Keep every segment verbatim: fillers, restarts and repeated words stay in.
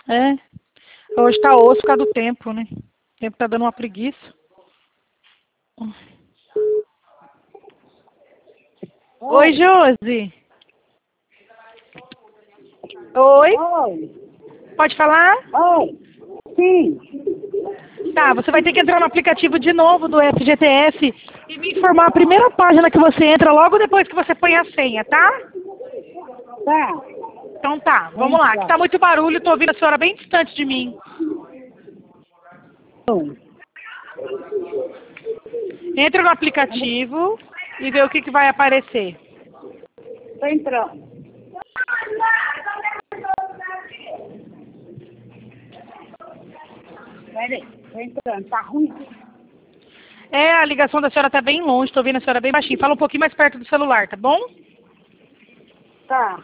É. Hoje tá osso por causa do tempo, né? O tempo tá dando uma preguiça. Oi, Josi. Oi? Oi. Pode falar? Oi. Sim. Tá, você vai ter que entrar no aplicativo de novo do F G T S e me informar a primeira página que você entra logo depois que você põe a senha, tá? Tá. Então tá, vamos lá, que tá muito barulho, tô ouvindo a senhora bem distante de mim. Oi. Entra no aplicativo e vê o que, que vai aparecer. Tô entrando. Peraí, tô entrando. Tá ruim? É, a ligação da senhora tá bem longe, tô ouvindo a senhora bem baixinho. Fala um pouquinho mais perto do celular, tá bom? Tá.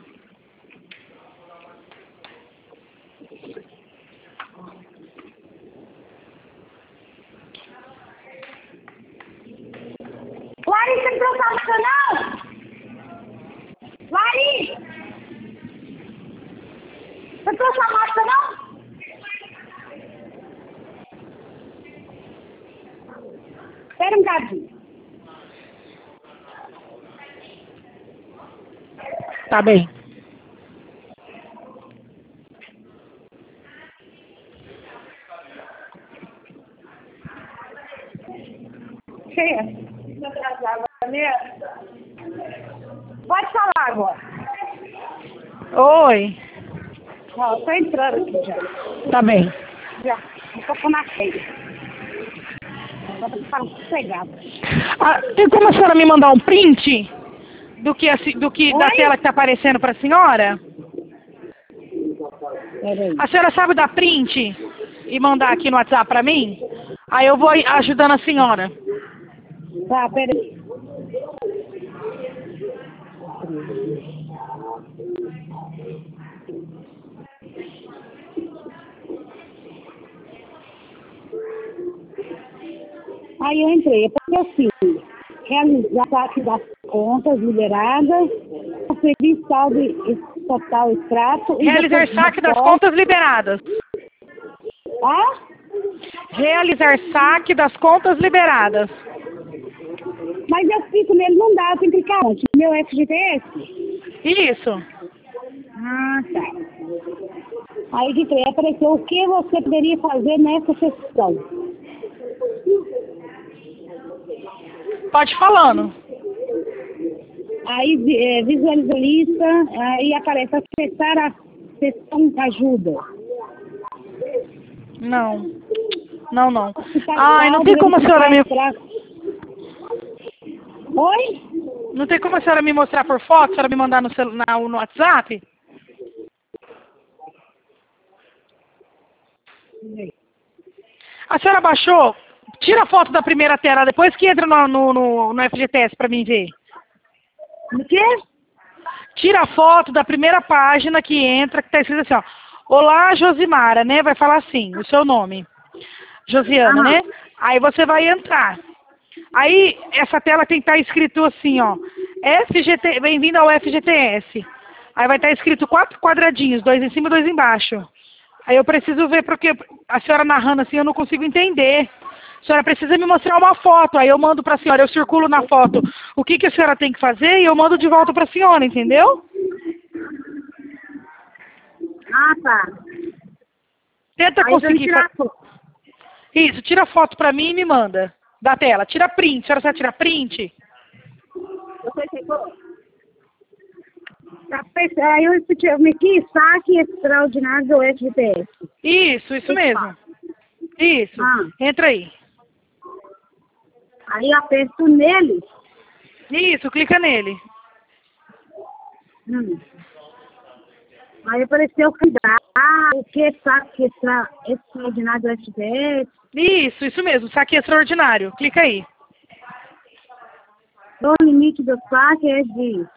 Larissa, você não tá funcionando? Larissa! Você trouxe a máscara, não? Espera um bocadinho. Tá bem. Cheia. Pode falar agora. Oi. Ó, tô entrando aqui já. Tá bem. Já. Tô com na feia. Agora tô falando sossegado. Ah, tem como a senhora me mandar um print do que, a se- do que da Oi? tela que tá aparecendo pra senhora? Peraí. A senhora sabe dar print e mandar aqui no WhatsApp pra mim? Aí eu vou aí ajudando a senhora. Tá, peraí. Aí eu entrei, porque assim, realizar saque das contas liberadas, conferir saldo e- total extrato e Realizar depois saque das repórter. contas liberadas. Ah? Realizar saque das contas liberadas. Mas eu fico nele, não dá, eu tenho que clicar onde? Meu F G T S? Isso. Ah, tá. Aí de três apareceu o que você poderia fazer nessa sessão. Pode ir falando. Aí vi- é, visualiza a lista, aí aparece acessar a sessão ajuda. Não. Não, não. Hospital Ai, não tem como a senhora me... verificar extrato. Oi? Não tem como a senhora me mostrar por foto, a senhora me mandar no, celu... na... no WhatsApp? A senhora baixou? Tira a foto da primeira tela, depois que entra no, no, no, no F G T S pra mim ver. O quê? Tira a foto da primeira página que entra, que tá escrito assim, ó. Olá, Josimara, né? Vai falar assim, o seu nome. Josiana, Aham. né? Aí você vai entrar. Aí, essa tela tem que estar escrito assim, ó. F G T, bem-vindo ao F G T S. Aí vai estar escrito quatro quadradinhos, dois em cima e dois embaixo. Aí eu preciso ver, porque a senhora narrando assim, eu não consigo entender. A senhora precisa me mostrar uma foto, aí eu mando para a senhora, eu circulo na foto o que, que a senhora tem que fazer e eu mando de volta para a senhora, entendeu? Ah, tá. Tenta Aí eu tenho que conseguir. tirar Fa... a foto. Isso, tira a foto para mim e me manda da tela. Tira print, a senhora sabe tirar print? Você chegou? Tá, pe- aí eu pedi, eu meti saque extraordinário do F G T S. Isso, isso mesmo. Isso. Ah. Entra aí. Aí eu aperto nele. Isso, clica nele. Hum. Aí apareceu o candidato, o que saque extra, extraordinário do F G T S. Isso, isso mesmo. Saque extraordinário. Clica aí. O limite do saque é de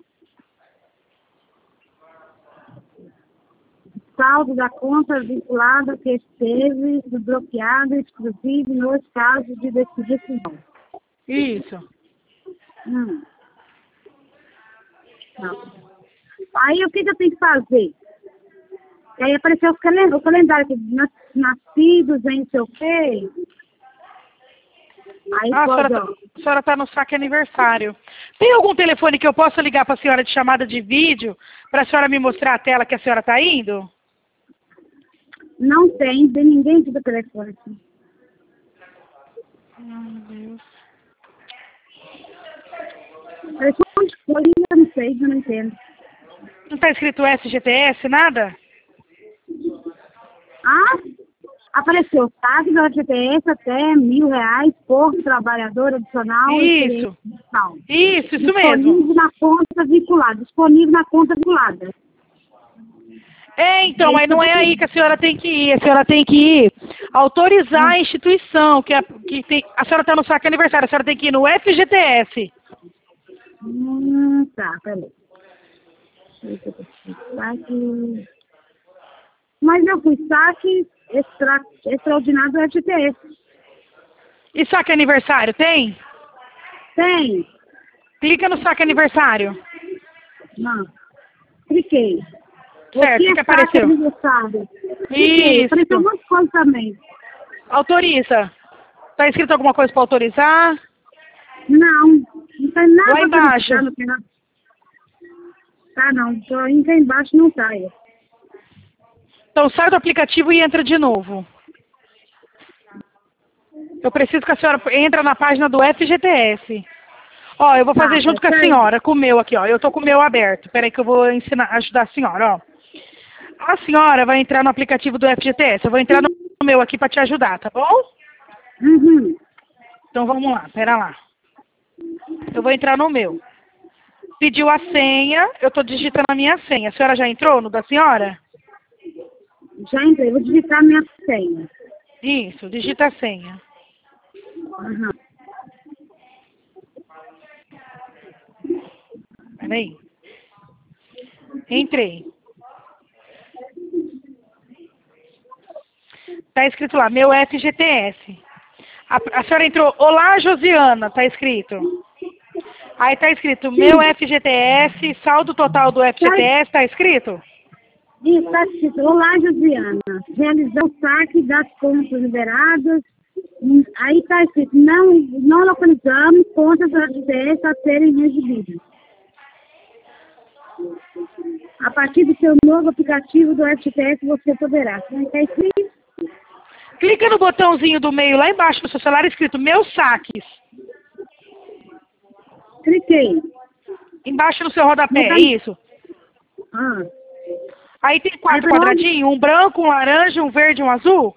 saldo da conta vinculada que esteve bloqueado exclusivo nos casos de decisão. Isso. Hum. Não. Aí o que, que eu tenho que fazer? E aí apareceu os calen- o calendário, que nas- nascidos em não sei o quê. Aí Ah, a pode, senhora, ó. tá, a senhora tá no saque aniversário. Tem algum telefone que eu possa ligar para a senhora de chamada de vídeo para a senhora me mostrar a tela que a senhora está indo? Não tem, tem ninguém aqui do telefone. Assim. Ai, meu Deus. Apareceu um monte de coisa, eu não sei, eu não entendo. Não está escrito S G T S, nada? Ah, apareceu taxa do F G T S até mil reais por trabalhador adicional. Isso. Tal. Isso, isso Disponível mesmo. na conta vinculada. Disponível na conta vinculada. É, então, É mas isso não que é eu aí que a senhora tem que ir. A senhora tem que ir autorizar a instituição, que, é, que tem... A senhora está no saque aniversário, a senhora tem que ir no F G T S. Hum, tá, peraí. Deixa eu ver. Saque. Mas eu fui saque extra, extraordinário do F G T S. E saque aniversário, tem? Tem. Clica no saque aniversário. Não. Cliquei. Certo, o que, O que é saque apareceu? aniversário? Cliquei. Apareceu um Isso. monte de coisa também. Autoriza. Tá escrito alguma coisa para autorizar? Não. Não tem nada Lá embaixo. autorizado, não tem nada. Tá, não. Tô indo cá embaixo, não tá. aí. Então sai do aplicativo e entra de novo. Eu preciso que a senhora entre na página do F G T S. Ó, eu vou Tá, fazer junto com a peraí. senhora, com o meu aqui, ó. Eu tô com o meu aberto. Peraí que eu vou ensinar, ajudar a senhora, ó. A senhora vai entrar no aplicativo do F G T S. Eu vou entrar no meu aqui para te ajudar, tá bom? Uhum. Então vamos lá, pera lá. Eu vou entrar no meu. Pediu a senha, eu tô digitando a minha senha. A senhora já entrou no da senhora? Já entrei. Vou digitar minha senha. Isso, digita a senha. Uhum. Peraí. Entrei. Tá escrito lá, meu F G T S. A, a senhora entrou, olá Josiana, tá escrito. Aí tá escrito, meu F G T S, saldo total do F G T S, tá escrito? Isso, está escrito. Olá, Josiana. Realizar o saque das contas liberadas. Hum, Aí está escrito, não, não localizamos contas do F G T S a serem recebidas. A partir do seu novo aplicativo do F G T S, você poderá. Está escrito? Clica no botãozinho do meio lá embaixo do seu celular escrito meus saques. Cliquei. Embaixo no seu rodapé, é Botar- isso. Ah, Aí tem quatro Aí vai quadradinhos, um branco, um laranja, um verde e um azul.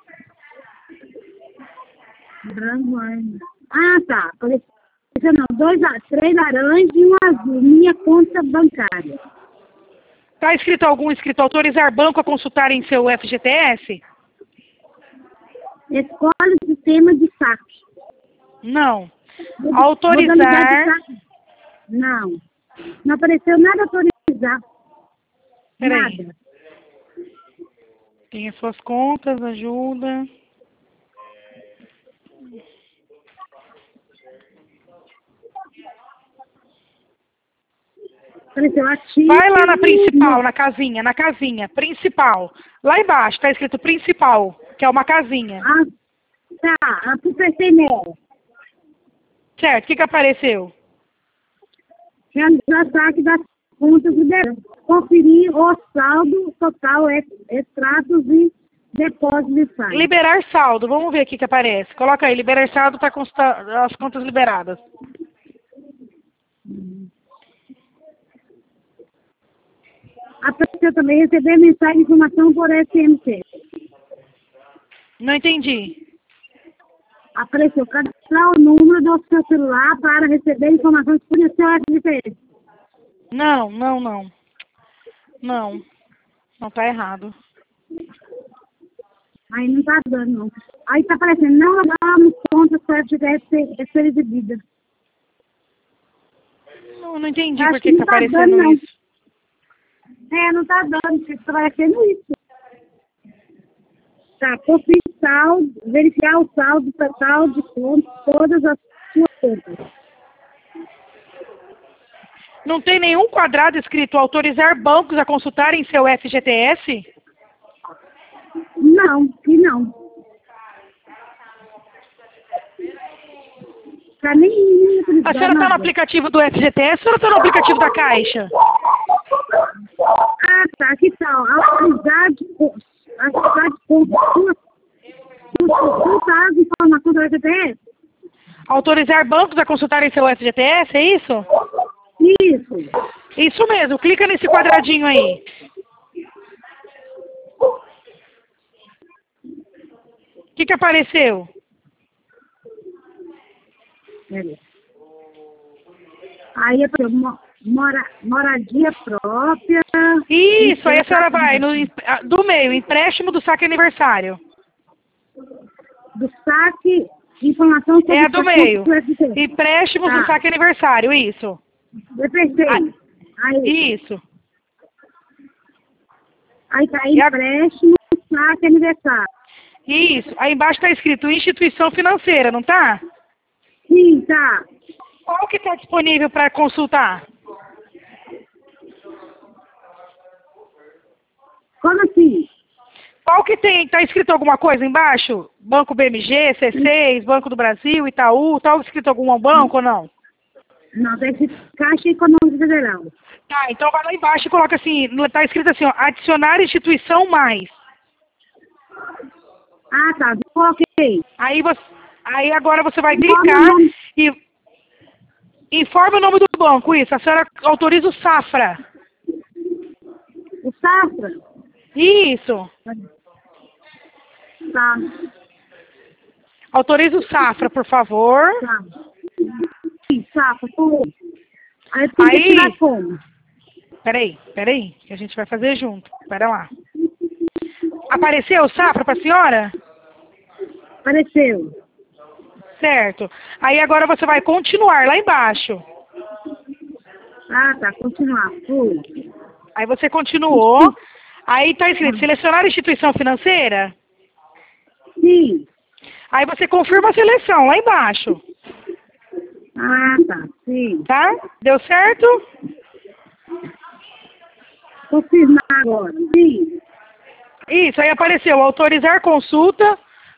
branco, laranja. Ah, tá. Apareceu não, dois, la- três laranjas e um azul. Minha conta bancária. Tá escrito algum escrito autorizar banco a consultar em seu F G T S? Escolhe o sistema de saque. Não. Modalidade Autorizar. de saque. Não. Não apareceu nada autorizar. Peraí. Nada. Tem as suas contas, ajuda. Apareceu ativo. Vai lá na principal, na casinha, na casinha, principal. Lá embaixo tá escrito principal, que é uma casinha. Ah, tá. Apertei nela. Certo, o que que apareceu? Realizar saque das contas liberadas. Conferir o saldo total, ex- extratos e depósitos de saque. Liberar saldo, vamos ver o que que aparece. Coloca aí, liberar saldo para constar as contas liberadas. Apareceu também receber mensagem de informação por S M S. Não entendi. Apareceu cadastrar o número do seu celular para receber informações por seu F G T S. Não, não, não. Não. Não tá errado. Aí não tá dando, não. Aí tá aparecendo, não logamos contas para F G T S ser exibida. Não, não entendi Acho por que que não tá tá aparecendo dando, não. isso. É, não tá dando, porque tá aparecendo isso. Tá, conferir saldo, verificar o saldo total de contas, todas as suas contas. Não tem nenhum quadrado escrito autorizar bancos a consultarem seu F G T S? Não, que não. Pra nem A senhora está no aplicativo do F G T S ou está no aplicativo da Caixa? Ah, tá. Aqui tá. Autorizar de autorizar de consultar as informações do F G T S? Autorizar bancos a consultarem seu F G T S, é isso? Isso. Isso mesmo. Clica nesse quadradinho aí. O que que apareceu? Aí é mora, moradia própria. Isso, aí a senhora vai no do meio, empréstimo do saque aniversário. Do saque, informação sobre é do meio. Do empréstimo tá. do saque aniversário, isso. Eu pensei. Aí, aí. Isso. Aí tá empréstimo, a... saque aniversário. Isso. Aí embaixo está escrito instituição financeira, não tá? Sim, tá. Qual que está disponível para consultar? Como assim? Qual que tem? Está escrito alguma coisa embaixo? Banco B M G, C seis, Banco do Brasil, Itaú, está escrito algum banco ou não? Não, tem escrito Caixa Econômica Federal. Tá, então vai lá embaixo e coloca assim, está escrito assim, ó, adicionar instituição mais. Ah, tá, coloquei. Aí você, aí agora você vai clicar e informe o nome do banco, isso. A senhora autoriza o Safra. O Safra? Isso. Tá. Autoriza o Safra, por favor. Tá. Sim, Safra, por Aí tem aí, que tirar como? Peraí, peraí, que a gente vai fazer junto. Pera lá. Apareceu o Safra para a senhora? Apareceu. Certo. Aí agora você vai continuar lá embaixo. Ah, tá. Continuar. Fui. Aí você continuou. Aí está escrito selecionar instituição financeira? Sim. Aí você confirma a seleção lá embaixo. Ah, tá. Sim. Tá? Deu certo? Confirmar agora. Sim. Isso, aí apareceu autorizar consulta.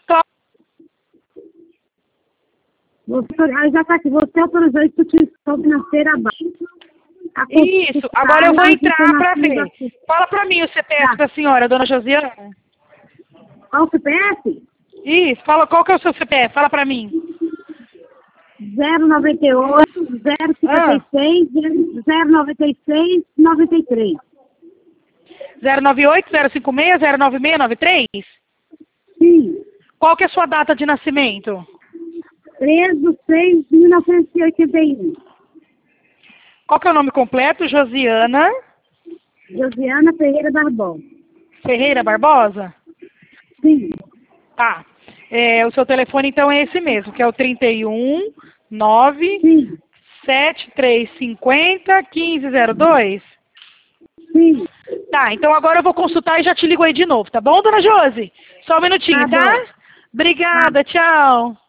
Você, aí já está aqui. Você autorizou a instituição financeira abaixo. Isso, agora eu vou entrar para ver. Fala para mim o C P F tá. da senhora, dona Josiana. Qual o C P F? Isso, fala, qual que é o seu C P F? Fala para mim. zero nove oito, zero cinquenta e seis, zero noventa e seis, noventa e três. zero nove oito, zero cinco seis, zero nove seis nove três? Sim. Qual que é a sua data de nascimento? três de seis de mil novecentos e oitenta e um. Qual que é o nome completo? Josiana? Josiana Ferreira Barbosa. Ferreira Barbosa? Sim. Tá. É, o seu telefone, então, é esse mesmo, que é o trinta e um, nove, sete três cinco zero, quinze zero dois? Sim. Tá, então agora eu vou consultar e já te ligo aí de novo, tá bom, dona Josi? Só um minutinho, tá? Tá tá? Obrigada, tá. Tchau.